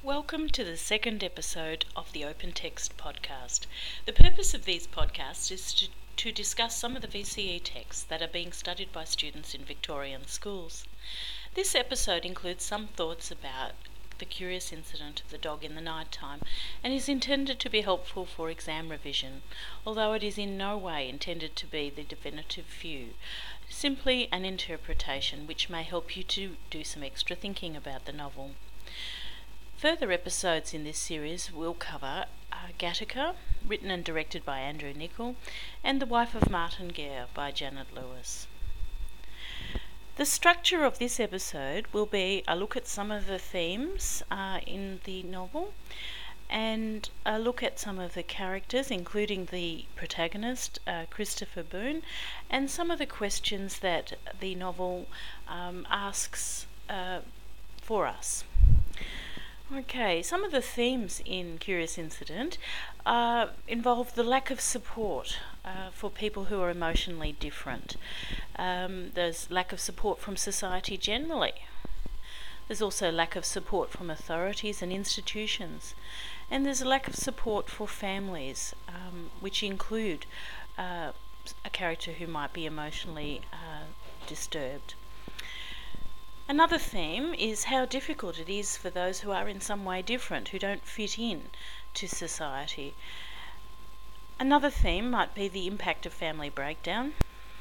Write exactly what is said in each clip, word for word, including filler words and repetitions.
Welcome to the second episode of the Open Text podcast. The purpose of these podcasts is to, to discuss some of the V C E texts that are being studied by students in Victorian schools. This episode includes some thoughts about the curious incident of the dog in the night time and is intended to be helpful for exam revision, although it is in no way intended to be the definitive view, simply an interpretation which may help you to do some extra thinking about the novel. Further episodes in this series will cover uh, Gattaca, written and directed by Andrew Niccol, and The Wife of Martin Guerre by Janet Lewis. The structure of this episode will be a look at some of the themes uh, in the novel, and a look at some of the characters, including the protagonist, uh, Christopher Boone, and some of the questions that the novel um, asks uh, for us. Okay, some of the themes in Curious Incident uh, involve the lack of support uh, for people who are emotionally different. Um, there's lack of support from society generally. There's also lack of support from authorities and institutions. And there's a lack of support for families, um, which include uh, a character who might be emotionally uh, disturbed. Another theme is how difficult it is for those who are in some way different, who don't fit in to society. Another theme might be the impact of family breakdown,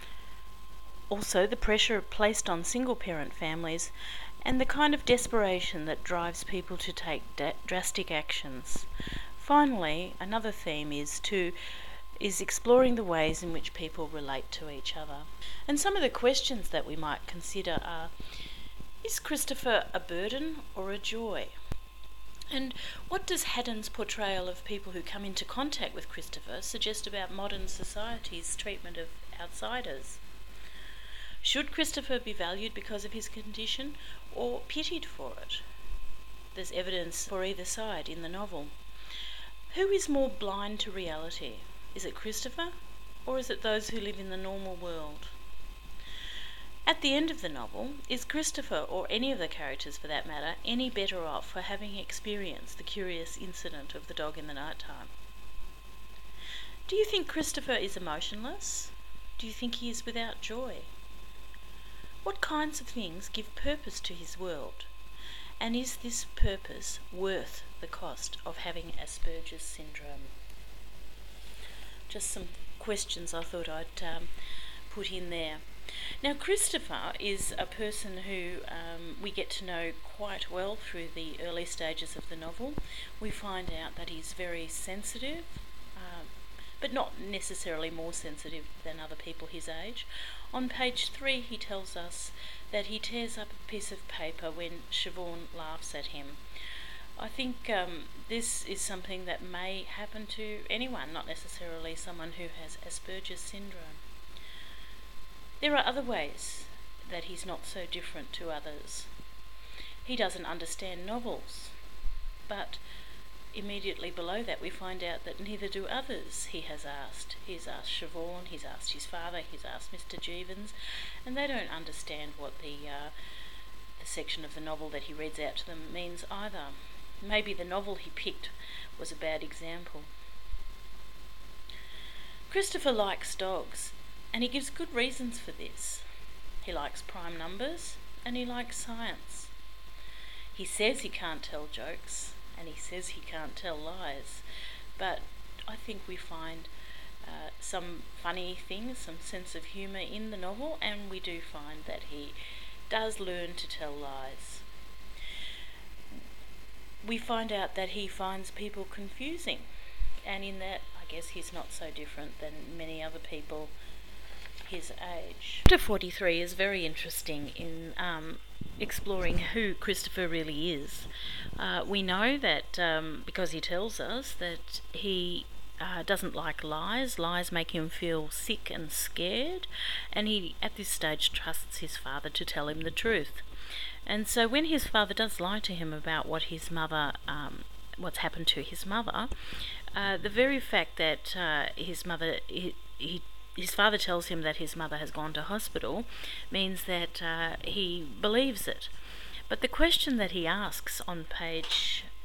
also the pressure placed on single-parent families, and the kind of desperation that drives people to take da- drastic actions. Finally, another theme is to is exploring the ways in which people relate to each other. And some of the questions that we might consider are: is Christopher a burden or a joy? And what does Haddon's portrayal of people who come into contact with Christopher suggest about modern society's treatment of outsiders? Should Christopher be valued because of his condition or pitied for it? There's evidence for either side in the novel. Who is more blind to reality? Is it Christopher, or is it those who live in the normal world? At the end of the novel, is Christopher, or any of the characters for that matter, any better off for having experienced the curious incident of the dog in the night time? Do you think Christopher is emotionless? Do you think he is without joy? What kinds of things give purpose to his world? And is this purpose worth the cost of having Asperger's syndrome? Just some questions I thought I'd um, put in there. Now, Christopher is a person who um, we get to know quite well through the early stages of the novel. We find out that he's very sensitive, uh, but not necessarily more sensitive than other people his age. On page three, he tells us that he tears up a piece of paper when Siobhan laughs at him. I think um, this is something that may happen to anyone, not necessarily someone who has Asperger's syndrome. There are other ways that he's not so different to others. He doesn't understand novels, but immediately below that we find out that neither do others he has asked. He's asked Siobhan, he's asked his father, he's asked Mister Jeevons, and they don't understand what the, uh, the section of the novel that he reads out to them means either. Maybe the novel he picked was a bad example. Christopher likes dogs, and he gives good reasons for this. He likes prime numbers, and he likes science. He says he can't tell jokes, and he says he can't tell lies, but I think we find uh, some funny things, some sense of humour in the novel, and we do find that he does learn to tell lies. We find out that he finds people confusing, and in that, I guess he's not so different than many other people his age. Chapter forty-three is very interesting in um, exploring who Christopher really is. Uh, we know that um, because he tells us that he uh, doesn't like lies. Lies make him feel sick and scared, and he at this stage trusts his father to tell him the truth. And so when his father does lie to him about what his mother, um, what's happened to his mother, uh, the very fact that uh, his mother, he, he his father tells him that his mother has gone to hospital means that uh, he believes it. But the question that he asks on page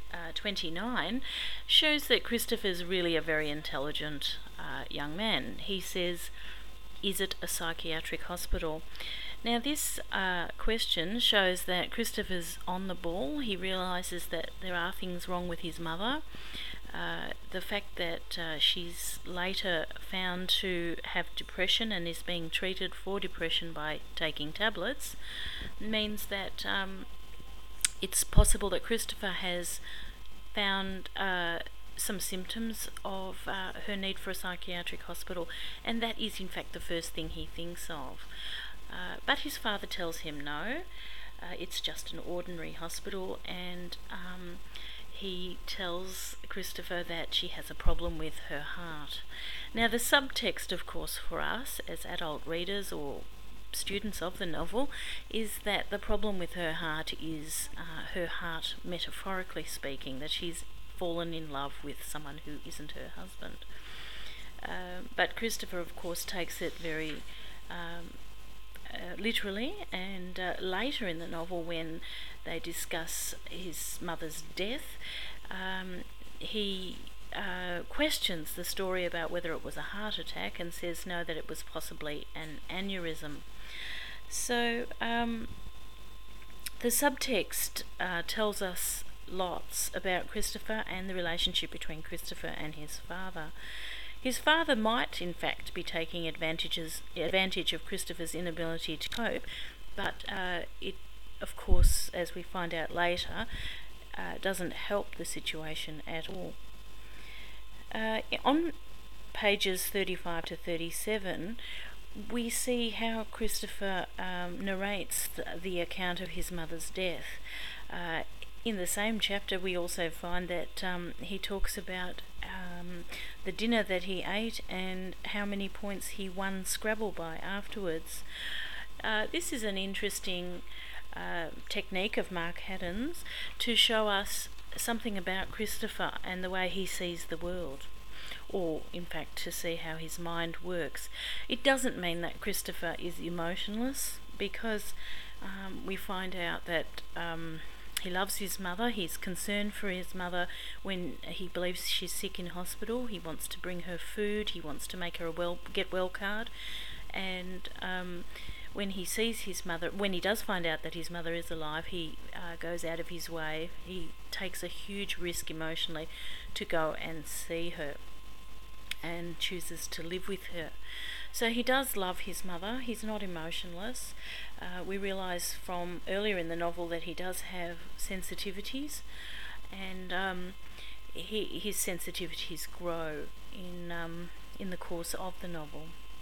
uh, twenty-nine shows that Christopher's really a very intelligent uh, young man. He says, "Is it a psychiatric hospital?" Now this uh, question shows that Christopher's on the ball. He realises that there are things wrong with his mother. Uh, the fact that uh, she's later found to have depression and is being treated for depression by taking tablets means that um, it's possible that Christopher has found uh, some symptoms of uh, her need for a psychiatric hospital, and that is in fact the first thing he thinks of. Uh, but his father tells him no, uh, it's just an ordinary hospital, and um, he tells Christopher that she has a problem with her heart. Now the subtext, of course, for us as adult readers or students of the novel is that the problem with her heart is uh, her heart, metaphorically speaking, that she's fallen in love with someone who isn't her husband. Uh, but Christopher, of course, takes it very um, uh, literally, and uh, later in the novel, when they discuss his mother's death, um, he uh, questions the story about whether it was a heart attack and says no, that it was possibly an aneurysm. So um, the subtext uh, tells us lots about Christopher and the relationship between Christopher and his father. His father might, in fact, be taking advantages advantage of Christopher's inability to cope, but uh, it, of course, as we find out later, uh, doesn't help the situation at all. Uh, on pages thirty-five to thirty-seven, we see how Christopher um, narrates the, the account of his mother's death. Uh, in the same chapter, we also find that um, he talks about um, the dinner that he ate and how many points he won Scrabble by afterwards. Uh, this is an interesting uh, technique of Mark Haddon's to show us something about Christopher and the way he sees the world, or in fact to see how his mind works. It doesn't mean that Christopher is emotionless, because um, we find out that um, he loves his mother. He's concerned for his mother when he believes she's sick in hospital. He wants to bring her food. He wants to make her a well get well card. And um, when he sees his mother, when he does find out that his mother is alive, he uh, goes out of his way. He takes a huge risk emotionally to go and see her, and chooses to live with her. So he does love his mother. He's not emotionless. Uh, we realise from earlier in the novel that he does have sensitivities, and um, he, his sensitivities grow in um, in the course of the novel.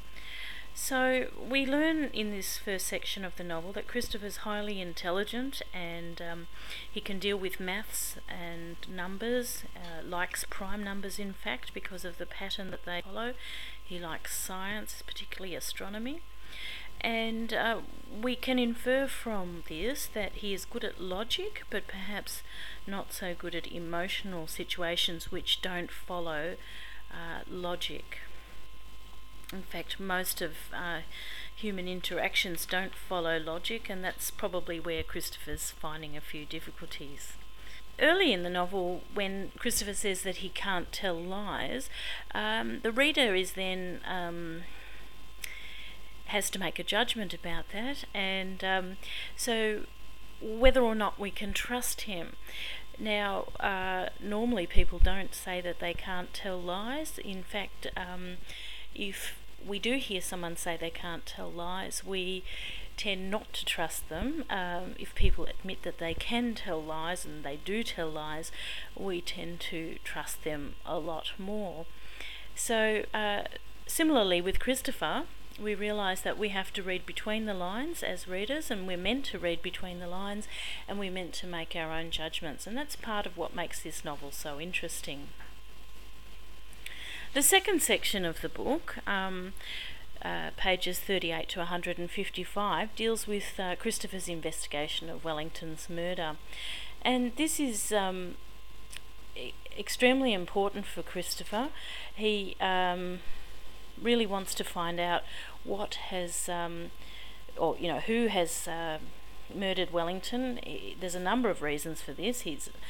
So we learn in this first section of the novel that Christopher's highly intelligent, and um, he can deal with maths and numbers, uh, likes prime numbers in fact because of the pattern that they follow. He likes science, particularly astronomy. And uh, we can infer from this that he is good at logic, but perhaps not so good at emotional situations which don't follow uh, logic. In fact, most of uh, human interactions don't follow logic, and that's probably where Christopher's finding a few difficulties. Early in the novel, when Christopher says that he can't tell lies, um, the reader is then um, has to make a judgment about that, and um, so whether or not we can trust him. Now, uh, normally people don't say that they can't tell lies. In fact, um, if we do hear someone say they can't tell lies, we tend not to trust them. Um, if people admit that they can tell lies, and they do tell lies, we tend to trust them a lot more. So, uh, similarly with Christopher, we realise that we have to read between the lines as readers, and we're meant to read between the lines, and we're meant to make our own judgments, and that's part of what makes this novel so interesting. The second section of the book, um, uh, pages thirty-eight to one hundred fifty-five, deals with uh, Christopher's investigation of Wellington's murder. And this is um, e- extremely important for Christopher. He um, really wants to find out what has, um, or you know, who has uh, murdered Wellington. There's a number of reasons for this. He's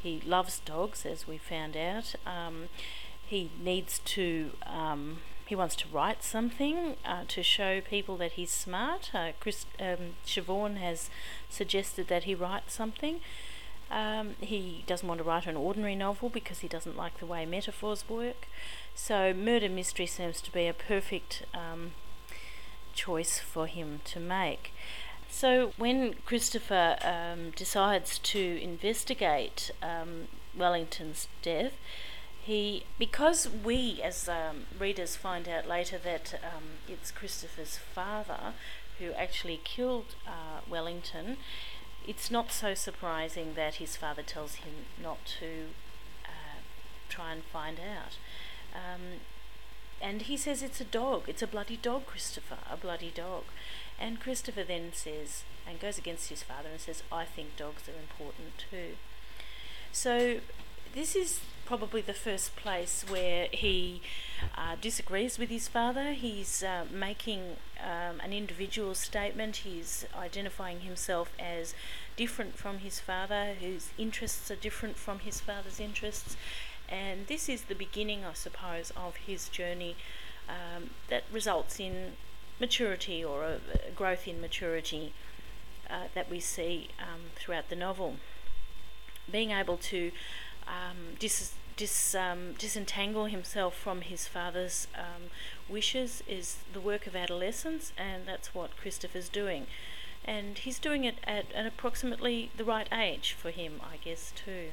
he loves dogs, as we found out. Um, he needs to, um, he wants to write something uh, to show people that he's smart. Uh, Chris, um, Siobhan has suggested that he write something. Um, he doesn't want to write an ordinary novel because he doesn't like the way metaphors work. So murder mystery seems to be a perfect um, choice for him to make. So when Christopher um, decides to investigate um, Wellington's death, he, because we as um, readers find out later that um, it's Christopher's father who actually killed uh, Wellington, it's not so surprising that his father tells him not to uh, try and find out. Um, and he says it's a dog, it's a bloody dog, Christopher, a bloody dog. And Christopher then says, and goes against his father and says, I think dogs are important too. So this is probably the first place where he uh, disagrees with his father. He's uh, making um, an individual statement. He's identifying himself as different from his father, whose interests are different from his father's interests. And this is the beginning, I suppose, of his journey um, that results in maturity, or a, a growth in maturity uh, that we see um, throughout the novel. Being able to um, dis, dis, um, disentangle himself from his father's um, wishes is the work of adolescence, and that's what Christopher's doing. And he's doing it at, at approximately the right age for him, I guess, too.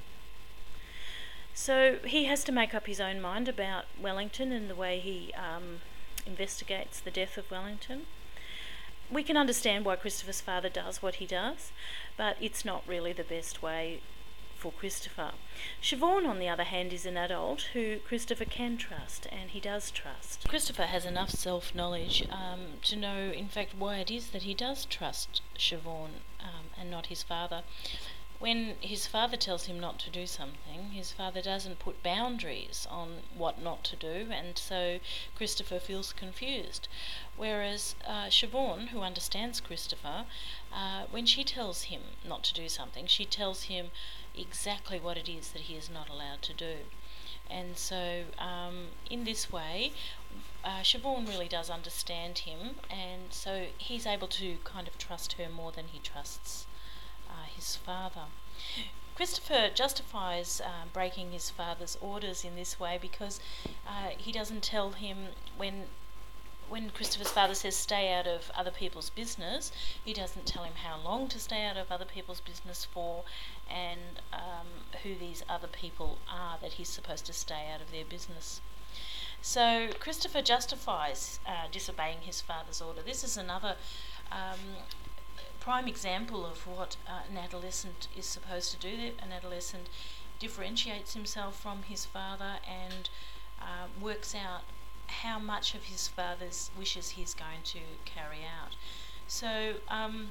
So he has to make up his own mind about Wellington and the way he um, investigates the death of Wellington. We can understand why Christopher's father does what he does, but it's not really the best way for Christopher. Siobhan, on the other hand, is an adult who Christopher can trust, and he does trust. Christopher has enough self-knowledge um, to know, in fact, why it is that he does trust Siobhan um, and not his father. When his father tells him not to do something, his father doesn't put boundaries on what not to do, and so Christopher feels confused. Whereas uh, Siobhan, who understands Christopher, uh, when she tells him not to do something, she tells him exactly what it is that he is not allowed to do. And so um, in this way, uh, Siobhan really does understand him, and so he's able to kind of trust her more than he trusts Uh, his father. Christopher justifies uh, breaking his father's orders in this way because uh, he doesn't tell him when when Christopher's father says stay out of other people's business, he doesn't tell him how long to stay out of other people's business for, and um, who these other people are that he's supposed to stay out of their business. So Christopher justifies uh, disobeying his father's order. This is another um, prime example of what uh, an adolescent is supposed to do. An adolescent differentiates himself from his father and uh, works out how much of his father's wishes he's going to carry out. So um,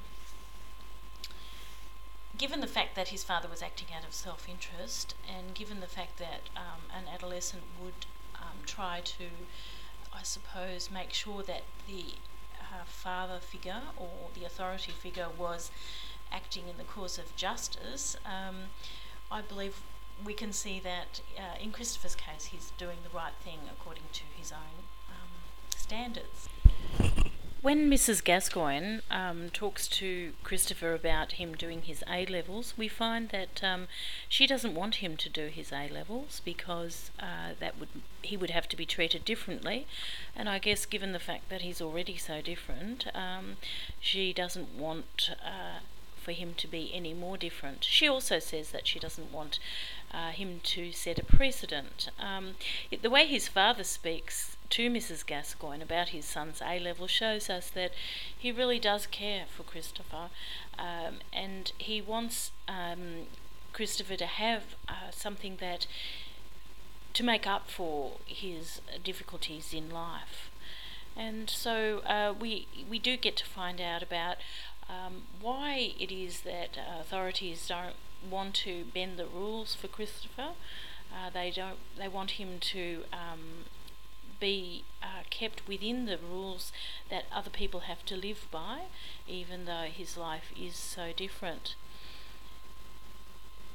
given the fact that his father was acting out of self-interest, and given the fact that um, an adolescent would um, try to, I suppose, make sure that the Uh, father figure or the authority figure was acting in the cause of justice, um, I believe we can see that uh, in Christopher's case he's doing the right thing according to his own um, standards. When Missus Gascoigne um, talks to Christopher about him doing his A-levels, we find that um, she doesn't want him to do his A-levels because uh, that would he would have to be treated differently, and I guess given the fact that he's already so different, um, she doesn't want uh, for him to be any more different. She also says that she doesn't want uh, him to set a precedent. Um, it, the way his father speaks to Missus Gascoigne about his son's A-level shows us that he really does care for Christopher, um, and he wants um, Christopher to have uh, something that to make up for his difficulties in life. And so uh, we we do get to find out about um, why it is that uh, authorities don't want to bend the rules for Christopher. Uh, they don't. They want him to um, be uh, kept within the rules that other people have to live by, even though his life is so different.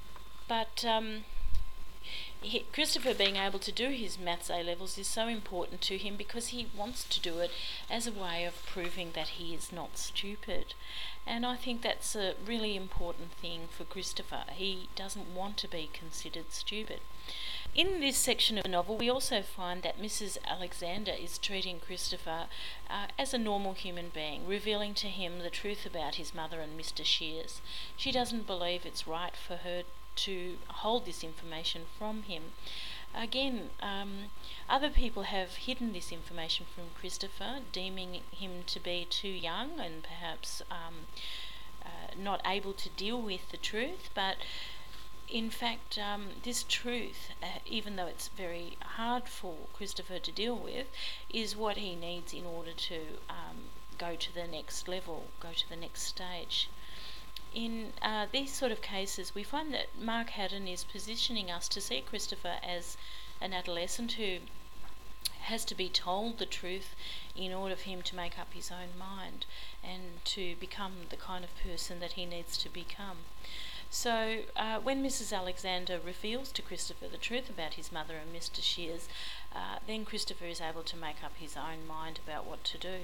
but um, he, Christopher being able to do his maths A-levels is so important to him because he wants to do it as a way of proving that he is not stupid. And I think that's a really important thing for Christopher. He doesn't want to be considered stupid. In this section of the novel, we also find that Missus Alexander is treating Christopher uh, as a normal human being, revealing to him the truth about his mother and Mister Shears. She doesn't believe it's right for her to hold this information from him. Again, um, other people have hidden this information from Christopher, deeming him to be too young and perhaps um, uh, not able to deal with the truth, but in fact, um, this truth, uh, even though it's very hard for Christopher to deal with, is what he needs in order to um, go to the next level, go to the next stage. In uh, these sort of cases, we find that Mark Haddon is positioning us to see Christopher as an adolescent who has to be told the truth in order for him to make up his own mind and to become the kind of person that he needs to become. So uh, when Missus Alexander reveals to Christopher the truth about his mother and Mister Shears, uh, then Christopher is able to make up his own mind about what to do.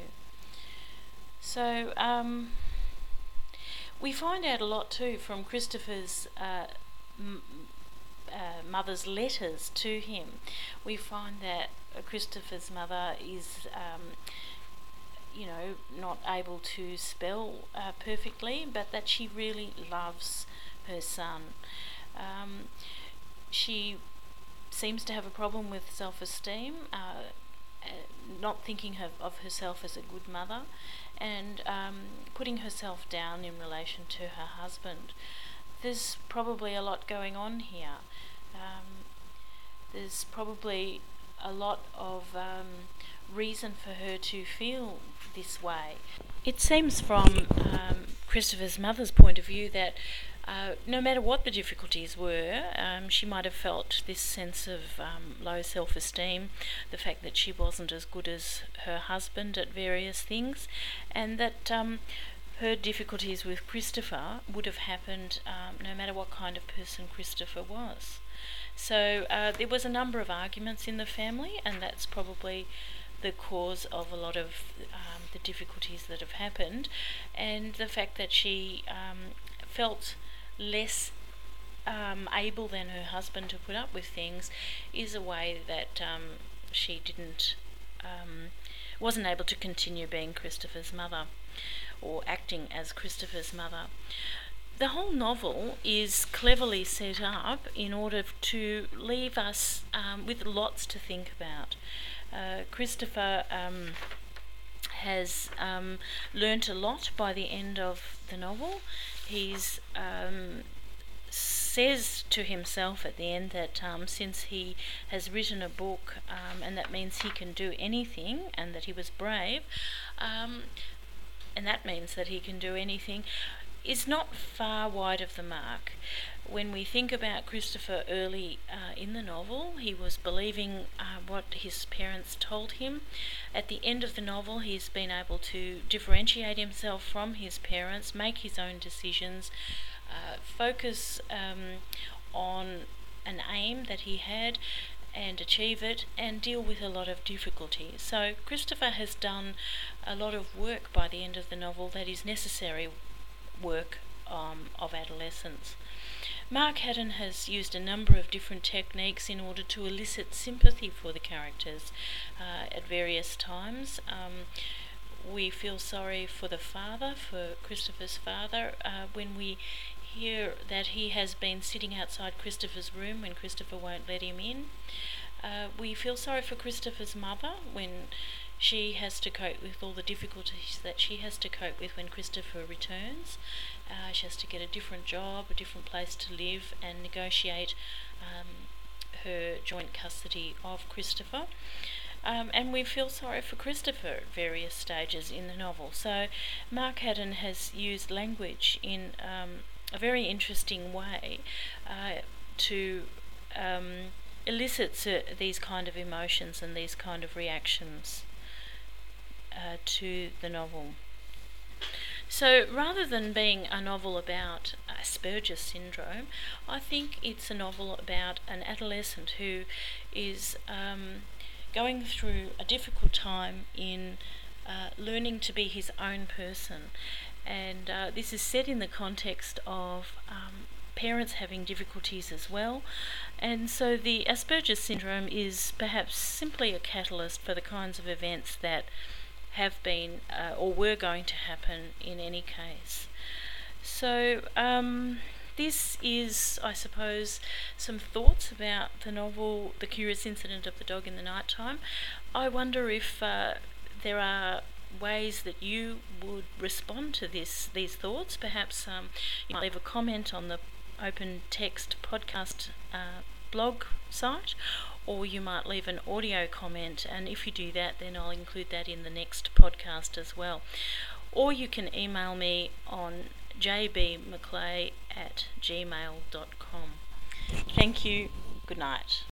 So um, we find out a lot too from Christopher's uh, m- uh, mother's letters to him. We find that uh, Christopher's mother is um, you know, not able to spell uh, perfectly, but that she really loves her son. Um, she seems to have a problem with self-esteem, uh, uh, not thinking of, of herself as a good mother, and um, putting herself down in relation to her husband. There's probably a lot going on here. Um, there's probably a lot of um, reason for her to feel this way. It seems from um, Christopher's mother's point of view that uh, no matter what the difficulties were, um, she might have felt this sense of um, low self-esteem, the fact that she wasn't as good as her husband at various things, and that um, her difficulties with Christopher would have happened um, no matter what kind of person Christopher was. So uh, there was a number of arguments in the family, and that's probably the cause of a lot of um, the difficulties that have happened, and the fact that she um, felt less um, able than her husband to put up with things is a way that um, she didn't um, wasn't able to continue being Christopher's mother or acting as Christopher's mother. The whole novel is cleverly set up in order to leave us um, with lots to think about. Uh, Christopher um, has um, learnt a lot by the end of the novel. He's um, says to himself at the end that um, since he has written a book, um, and that means he can do anything, and that he was brave, um, and that means that he can do anything, is not far wide of the mark. When we think about Christopher early uh, in the novel, he was believing uh, what his parents told him. At the end of the novel, he's been able to differentiate himself from his parents, make his own decisions, uh, focus um, on an aim that he had and achieve it, and deal with a lot of difficulty. So Christopher has done a lot of work by the end of the novel that is necessary work um, of adolescence. Mark Haddon has used a number of different techniques in order to elicit sympathy for the characters uh, at various times. Um, we feel sorry for the father, for Christopher's father, uh, when we hear that he has been sitting outside Christopher's room when Christopher won't let him in. Uh, we feel sorry for Christopher's mother when she has to cope with all the difficulties that she has to cope with when Christopher returns. Uh, she has to get a different job, a different place to live, and negotiate um, her joint custody of Christopher. Um, and we feel sorry for Christopher at various stages in the novel. So Mark Haddon has used language in um, a very interesting way uh, to um, elicit uh, these kind of emotions and these kind of reactions Uh, to the novel. So rather than being a novel about Asperger's syndrome, I think it's a novel about an adolescent who is um, going through a difficult time in uh, learning to be his own person. And uh, this is set in the context of um, parents having difficulties as well. And so the Asperger's syndrome is perhaps simply a catalyst for the kinds of events that have been uh, or were going to happen in any case. So um, this is, I suppose, some thoughts about the novel The Curious Incident of the Dog in the Night Time. I wonder if uh, there are ways that you would respond to this these thoughts. Perhaps um, you might leave a comment on the Open Text podcast uh, blog site, or you might leave an audio comment, and if you do that, then I'll include that in the next podcast as well. Or you can email me on j b mcclay at gmail dot com. Thank you. Good night.